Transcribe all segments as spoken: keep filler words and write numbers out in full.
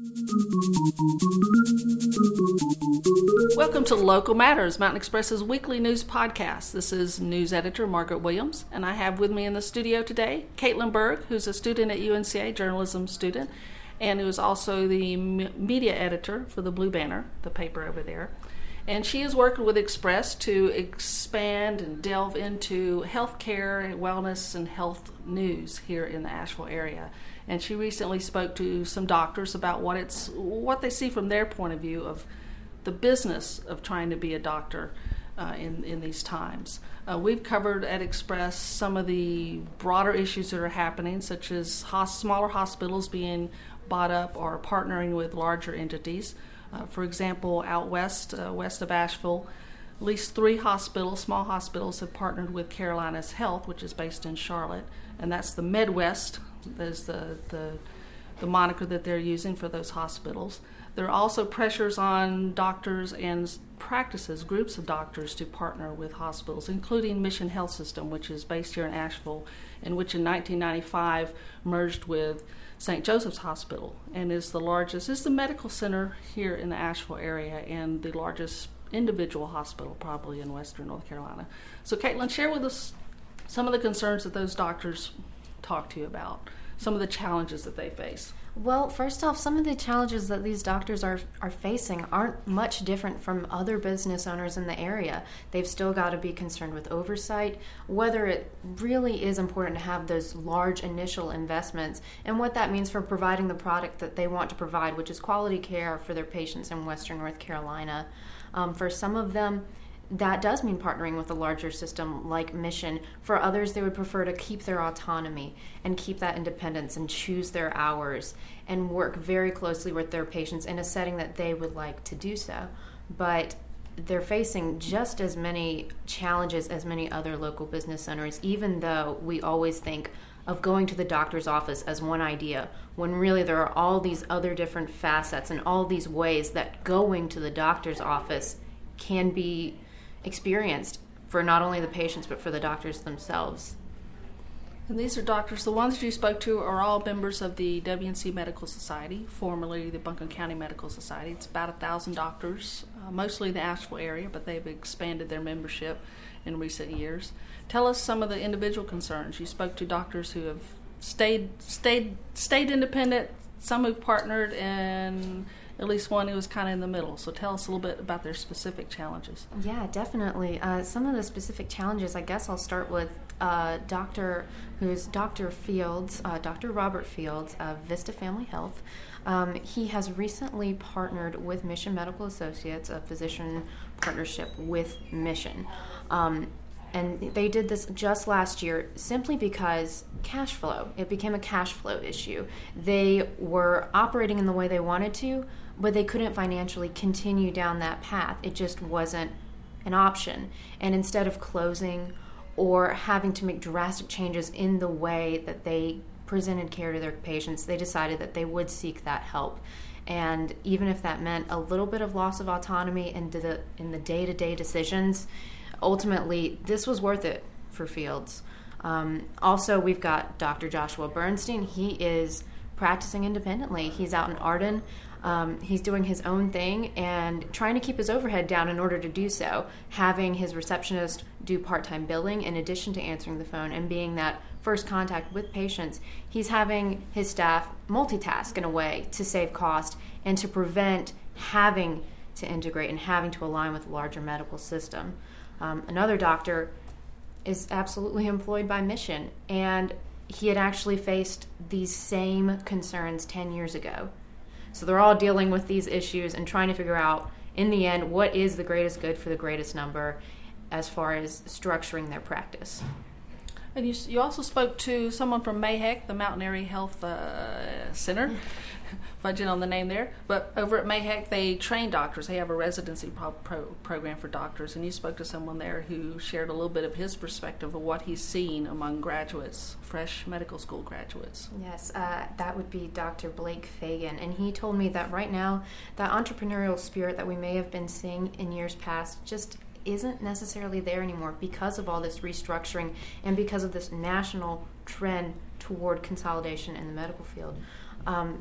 Welcome to Local Matters, Mountain Express's weekly news podcast. This is news editor Margaret Williams, and I have with me in the studio today Caitlin Berg, who's a student at U N C A, journalism student, and who is also the media editor for the Blue Banner, the paper over there. And she is working with Express to expand and delve into healthcare, wellness, and health news here in the Asheville area. And she recently spoke to some doctors about what it's what they see from their point of view of the business of trying to be a doctor uh, in, in these times. Uh, we've covered at Express some of the broader issues that are happening, such as hos- smaller hospitals being bought up or partnering with larger entities. Uh, for example, out west, uh, west of Asheville, at least three hospitals, small hospitals, have partnered with Carolinas Health, which is based in Charlotte, and that's the Midwest. There's the, the the moniker that they're using for those hospitals. There are also pressures on doctors and practices, groups of doctors, to partner with hospitals, including Mission Health System, which is based here in Asheville, and which in nineteen ninety-five merged with Saint Joseph's Hospital and is the largest, is the medical center here in the Asheville area and the largest individual hospital probably in western North Carolina. So Caitlin, share with us some of the concerns that those doctors talk to you about, some of the challenges that they face. Well, first off, some of the challenges that these doctors are are facing aren't much different from other business owners in the area. They've still got to be concerned with oversight, whether it really is important to have those large initial investments, and what that means for providing the product that they want to provide, which is quality care for their patients in western North Carolina. Um, for some of them, that does mean partnering with a larger system like Mission. For others, they would prefer to keep their autonomy and keep that independence and choose their hours and work very closely with their patients in a setting that they would like to do so. But they're facing just as many challenges as many other local business owners, even though we always think of going to the doctor's office as one idea, when really there are all these other different facets and all these ways that going to the doctor's office can be experienced for not only the patients but for the doctors themselves. And these are doctors, the ones that you spoke to are all members of the W N C Medical Society, formerly the Buncombe County Medical Society. It's about a thousand doctors, uh, mostly the Asheville area, but they've expanded their membership in recent years. Tell us some of the individual concerns. You spoke to doctors who have stayed stayed stayed independent, some who've partnered, and at least one who was kind of in the middle. So tell us a little bit about their specific challenges. Yeah, definitely. Uh, some of the specific challenges, I guess I'll start with uh, Doctor who's Doctor Fields, uh, Doctor Robert Fields of Vista Family Health. Um, he has recently partnered with Mission Medical Associates, a physician partnership with Mission. Um, And they did this just last year simply because cash flow. It became a cash flow issue. They were operating in the way they wanted to, but they couldn't financially continue down that path. It just wasn't an option. And instead of closing or having to make drastic changes in the way that they presented care to their patients, they decided that they would seek that help. And even if that meant a little bit of loss of autonomy in the, in the day-to-day decisions, ultimately, this was worth it for Fields. Um, also, we've got Doctor Joshua Bernstein. He is practicing independently. He's out in Arden. Um, he's doing his own thing and trying to keep his overhead down in order to do so, having his receptionist do part-time billing in addition to answering the phone and being that first contact with patients. He's having his staff multitask in a way to save cost and to prevent having to integrate and having to align with a larger medical system. Um, another doctor is absolutely employed by Mission, and he had actually faced these same concerns ten years ago. So they're all dealing with these issues and trying to figure out, in the end, what is the greatest good for the greatest number as far as structuring their practice. And you, you also spoke to someone from MAHEC, the Mountain Area Health uh, Center, fudging on the name there. But over at MAHEC, they train doctors. They have a residency pro- pro- program for doctors. And you spoke to someone there who shared a little bit of his perspective of what he's seen among graduates, fresh medical school graduates. Yes, uh, that would be Doctor Blake Fagan. And he told me that right now, that entrepreneurial spirit that we may have been seeing in years past just isn't necessarily there anymore because of all this restructuring and because of this national trend toward consolidation in the medical field. Um,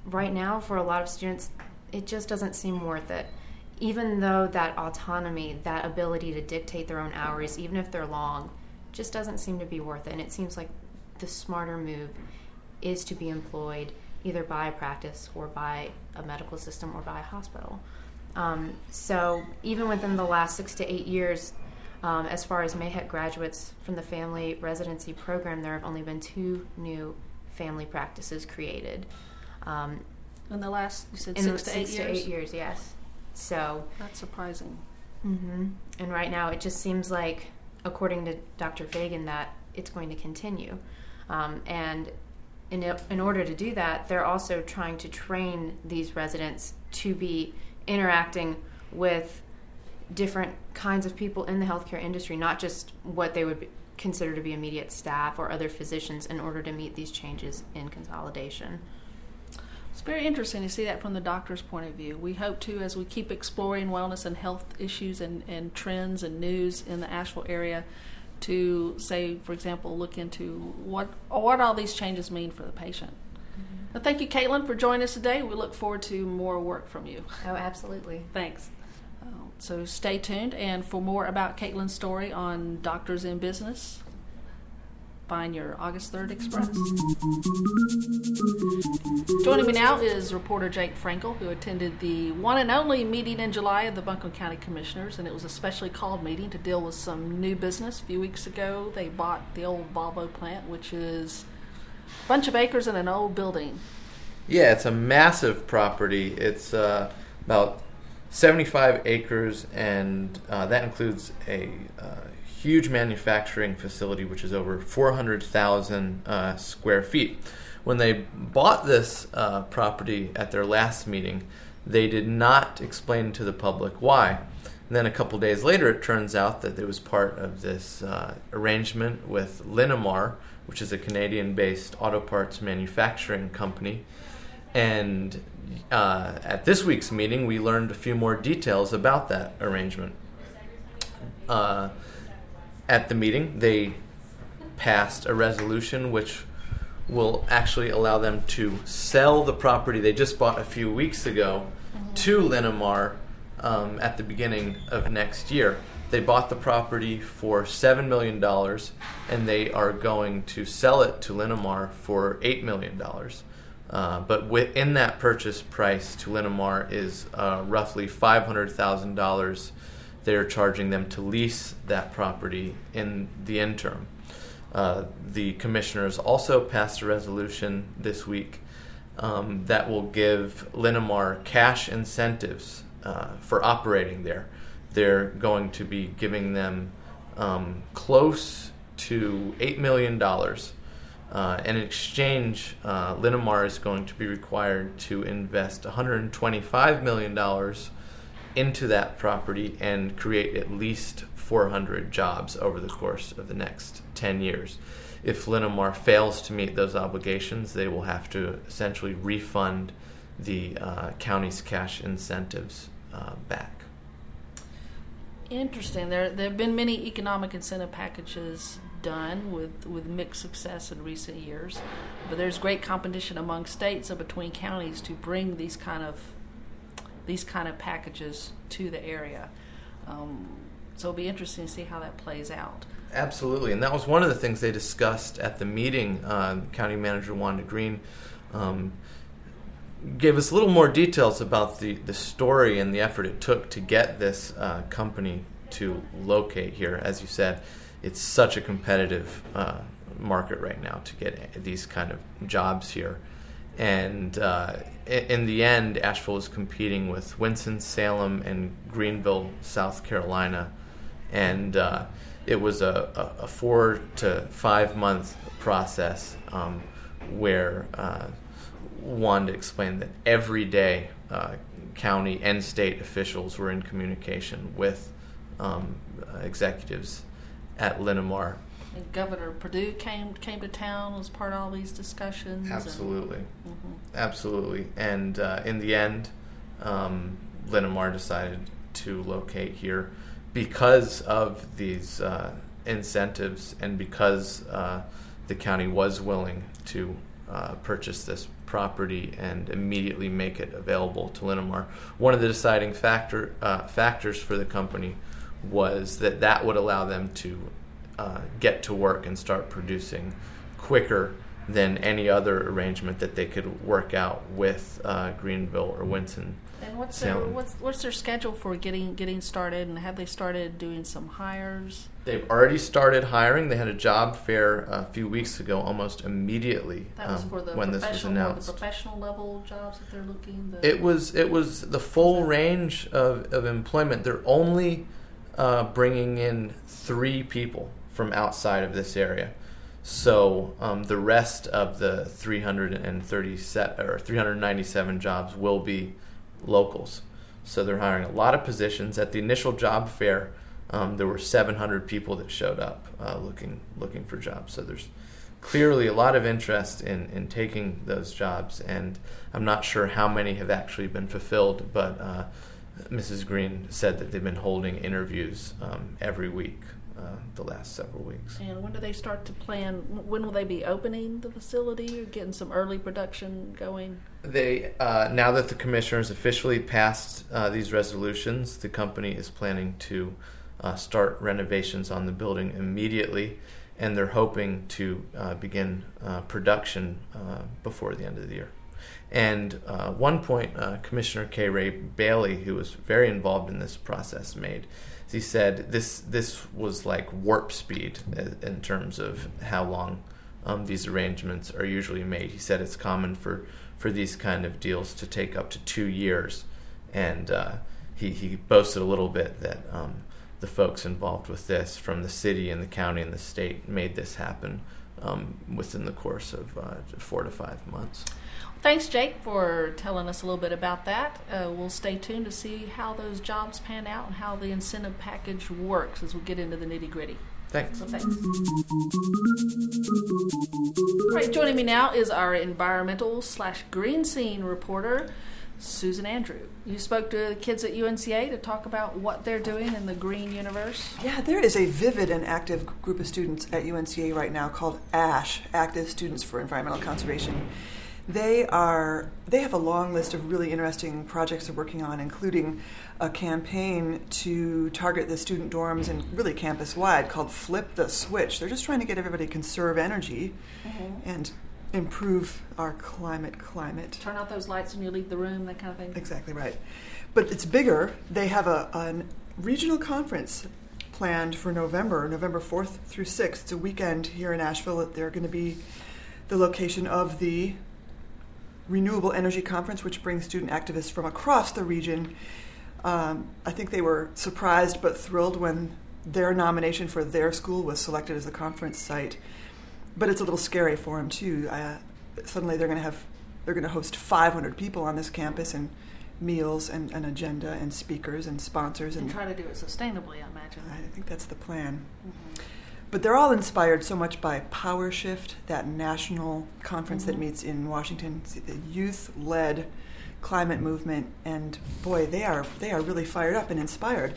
right now, for a lot of students, it just doesn't seem worth it. Even though that autonomy, that ability to dictate their own hours, even if they're long, just doesn't seem to be worth it. And it seems like the smarter move is to be employed either by a practice or by a medical system or by a hospital. Um, so even within the last six to eight years, um, as far as MAHEC graduates from the family residency program, there have only been two new family practices created. Um, in the last, you said in six, the, to, eight six years? to eight years, yes. So that's surprising. Mm-hmm. And right now it just seems like, according to Doctor Fagan, that it's going to continue. Um, and in, in order to do that, they're also trying to train these residents to be interacting with different kinds of people in the healthcare industry, not just what they would consider to be immediate staff or other physicians, in order to meet these changes in consolidation. It's very interesting to see that from the doctor's point of view. We hope to, as we keep exploring wellness and health issues and, and trends and news in the Asheville area, to say, for example, look into what what all these changes mean for the patient. Mm-hmm. Well, thank you, Caitlin, for joining us today. We look forward to more work from you. Oh, absolutely. Thanks. Uh, so stay tuned, and for more about Caitlin's story on Doctors in Business, find your August third Express. Joining me now is reporter Jake Frankel, who attended the one and only meeting in July of the Buncombe County Commissioners, and it was a specially called meeting to deal with some new business. A few weeks ago, they bought the old Volvo plant, which is a bunch of acres in an old building. Yeah, it's a massive property. It's uh, about seventy-five acres, and uh, that includes a uh, huge manufacturing facility, which is over four hundred thousand uh, square feet. When they bought this uh, property at their last meeting, they did not explain to the public why. And then a couple days later, it turns out that it was part of this uh, arrangement with Linamar, which is a Canadian-based auto parts manufacturing company. And uh, at this week's meeting, we learned a few more details about that arrangement. Uh, At the meeting, they passed a resolution which will actually allow them to sell the property they just bought a few weeks ago mm-hmm. to Linamar um, at the beginning of next year. They bought the property for seven million dollars, and they are going to sell it to Linamar for eight million dollars. Uh, but within that purchase price to Linamar is uh, roughly five hundred thousand dollars. They're charging them to lease that property in the interim. Uh, the commissioners also passed a resolution this week um, that will give Linamar cash incentives uh, for operating there. They're going to be giving them um, close to eight million dollars. Uh, and in exchange, uh, Linamar is going to be required to invest one hundred twenty-five million dollars into that property and create at least four hundred jobs over the course of the next ten years. If Linamar fails to meet those obligations, they will have to essentially refund the uh, county's cash incentives uh, back. Interesting. There, there have been many economic incentive packages done with, with mixed success in recent years, but there's great competition among states and between counties to bring these kind of these kind of packages to the area. Um, so it'll be interesting to see how that plays out. Absolutely, and that was one of the things they discussed at the meeting. Uh, County Manager Wanda Green um, gave us a little more details about the, the story and the effort it took to get this uh, company to locate here. As you said, it's such a competitive uh, market right now to get these kind of jobs here. And uh, in the end, Asheville is competing with Winston-Salem and Greenville, South Carolina. And uh, it was a, a four to five month process um, where uh, Wanda explained that every day uh, county and state officials were in communication with um, executives at Linamar. And Governor Perdue came came to town, was part of all these discussions. Absolutely. And, mm-hmm. Absolutely. And uh, in the end, um, Linamar decided to locate here because of these uh, incentives and because uh, the county was willing to uh, uh, purchase this property and immediately make it available to Linamar. One of the deciding factor uh, factors for the company was that that would allow them to uh, get to work and start producing quicker than any other arrangement that they could work out with uh, Greenville or Winston. And what's their what's what's their schedule for getting getting started? And have they started doing some hires? They've already started hiring. They had a job fair a few weeks ago, almost immediately. That was um, for the when this was professional, announced. the professional level jobs that they're looking. The It was it was the full range of, of employment. They're only uh, bringing in three people from outside of this area. So um, the rest of the three hundred thirty-seven or three hundred ninety-seven jobs will be locals. So they're hiring a lot of positions. At the initial job fair, um, there were seven hundred people that showed up uh, looking looking for jobs. So there's clearly a lot of interest in, in taking those jobs, and I'm not sure how many have actually been fulfilled, but uh, Missus Green said that they've been holding interviews um, every week. Uh, the last several weeks. And when do they start to plan? When will they be opening the facility or getting some early production going? They uh, now that the commissioners officially passed uh, these resolutions, the company is planning to uh, start renovations on the building immediately, and they're hoping to uh, begin uh, production uh, before the end of the year. And uh, one point, uh, Commissioner K. Ray Bailey, who was very involved in this process, made. He said this this was like warp speed in terms of how long um, these arrangements are usually made. He said it's common for, for these kind of deals to take up to two years. And uh, he, he boasted a little bit that um, the folks involved with this from the city and the county and the state made this happen um, within the course of uh, four to five months. Thanks, Jake, for telling us a little bit about that. Uh, we'll stay tuned to see how those jobs pan out and how the incentive package works as we get into the nitty-gritty. Thanks. So thanks. All right, joining me now is our environmental slash green scene reporter, Susan Andrew. You spoke to the kids at U N C A to talk about what they're doing in the green universe. Yeah, there is a vivid and active group of students at U N C A right now called ASH, Active Students for Environmental Conservation. They are they have a long list of really interesting projects they're working on, including a campaign to target the student dorms and really campus-wide called Flip the Switch. They're just trying to get everybody to conserve energy mm-hmm. and improve our climate climate. Turn out those lights when you leave the room, that kind of thing. Exactly right. But it's bigger. They have a, a regional conference planned for November, November fourth through sixth. It's a weekend here in Asheville. They're going to be the location of the Renewable Energy Conference, which brings student activists from across the region. Um, I think they were surprised but thrilled when their nomination for their school was selected as the conference site. But it's a little scary for them too. Uh, suddenly they're going to have they're going to host five hundred people on this campus, and meals and an agenda and speakers and sponsors, and, and try to do it sustainably, I imagine. I think that's the plan. Mm-hmm. But they're all inspired so much by Power Shift, that national conference mm-hmm. that meets in Washington, the youth-led climate movement, and boy, they are they are really fired up and inspired.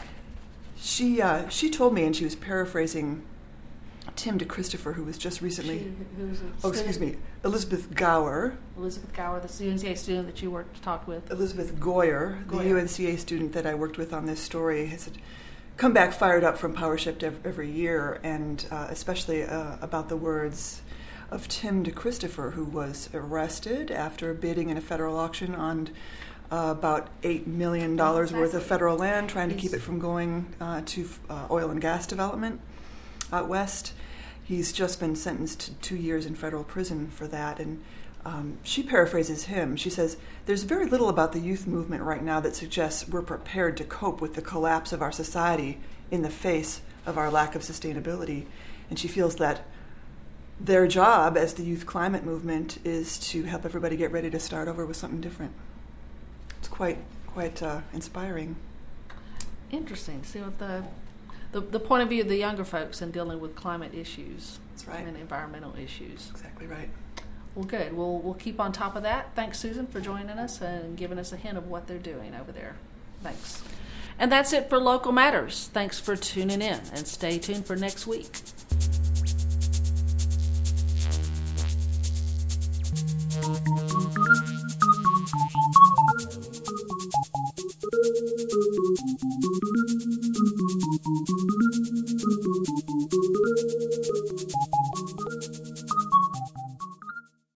She uh, she told me, and she was paraphrasing Tim DeChristopher, who was just recently. She, who was a oh, excuse me, Elizabeth Gower. Elizabeth Gower, the U N C A student that you worked talked with. Elizabeth Goyer, Goyer, the U N C A student that I worked with on this story, has come back fired up from Power Shift every year, and uh, especially uh, about the words of Tim DeChristopher, who was arrested after bidding in a federal auction on uh, about eight million dollars exactly. worth of federal land, trying to He's, keep it from going uh, to uh, oil and gas development out west. He's just been sentenced to two years in federal prison for that, and um, she paraphrases him. She says, "There's very little about the youth movement right now that suggests we're prepared to cope with the collapse of our society in the face of our lack of sustainability." And she feels that their job as the youth climate movement is to help everybody get ready to start over with something different. It's quite quite uh, inspiring. Interesting. See what the, the the point of view of the younger folks in dealing with climate issues. That's right. And environmental issues. Exactly right. Well, good. We'll we'll keep on top of that. Thanks, Susan, for joining us and giving us a hint of what they're doing over there. Thanks. And that's it for Local Matters. Thanks for tuning in, and stay tuned for next week.